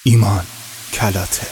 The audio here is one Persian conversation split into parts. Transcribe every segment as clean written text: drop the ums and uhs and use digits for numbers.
ایمان کلاته.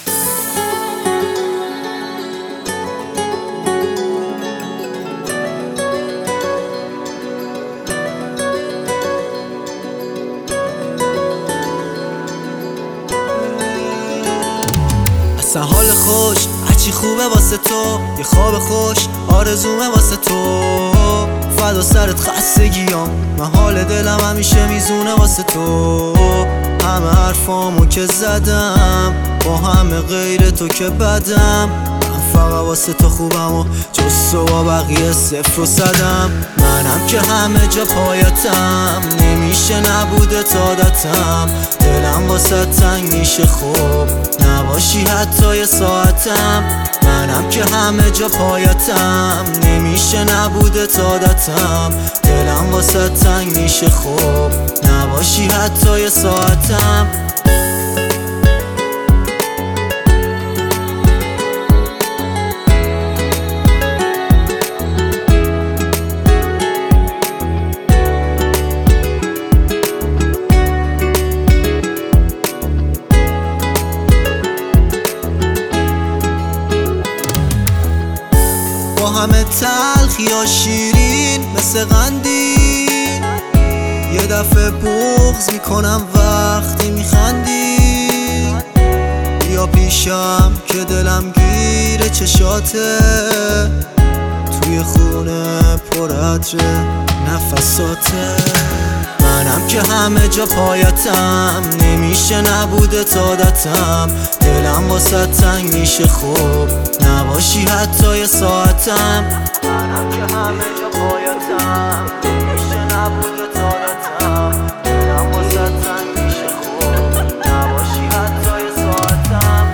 اصلا حال خوش هرچی خوبه واسه تو، یه خواب خوش آرزومه واسه تو. فدا سرت خستگیام، من حال دلم همیشه میزونه واسه تو. همه حرفامو که زدم با همه غیر تو که بدم، من فقط واسه تو خوبم و جز تو با بقیه صفر و صدم. منم که همه جا پایتم، نمیشه نبوده تادتم. دلم واسه تنگ میشه خوب نباشی حتی یه ساعتم. منم که همه جا پایتم، نمیشه نبوده تادتم. دلم واسه تنگ میشه خوب نباشی حتی یه ساعتم. با همه تلخ یا شیرین مثل قندی، یه دفعه بغض میکنم وقتی میخندی. بیا پیشم که دلم گیره چشاته، توی خونه پر عطر نفساته. منم که همه جا پایتم، نمیشه نبوده تادتم. دلم واسه تنگ میشه خوب نباشی حتی یه ساعتم. منم که همه جا پایتم، نمیشه نبوده تادتم. دلم واسه تنگ میشه خوب نباشی حتی یه ساعتم.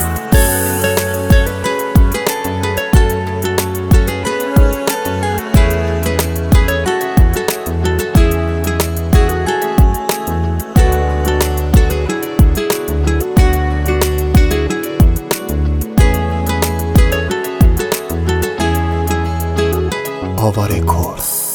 آواره کورس.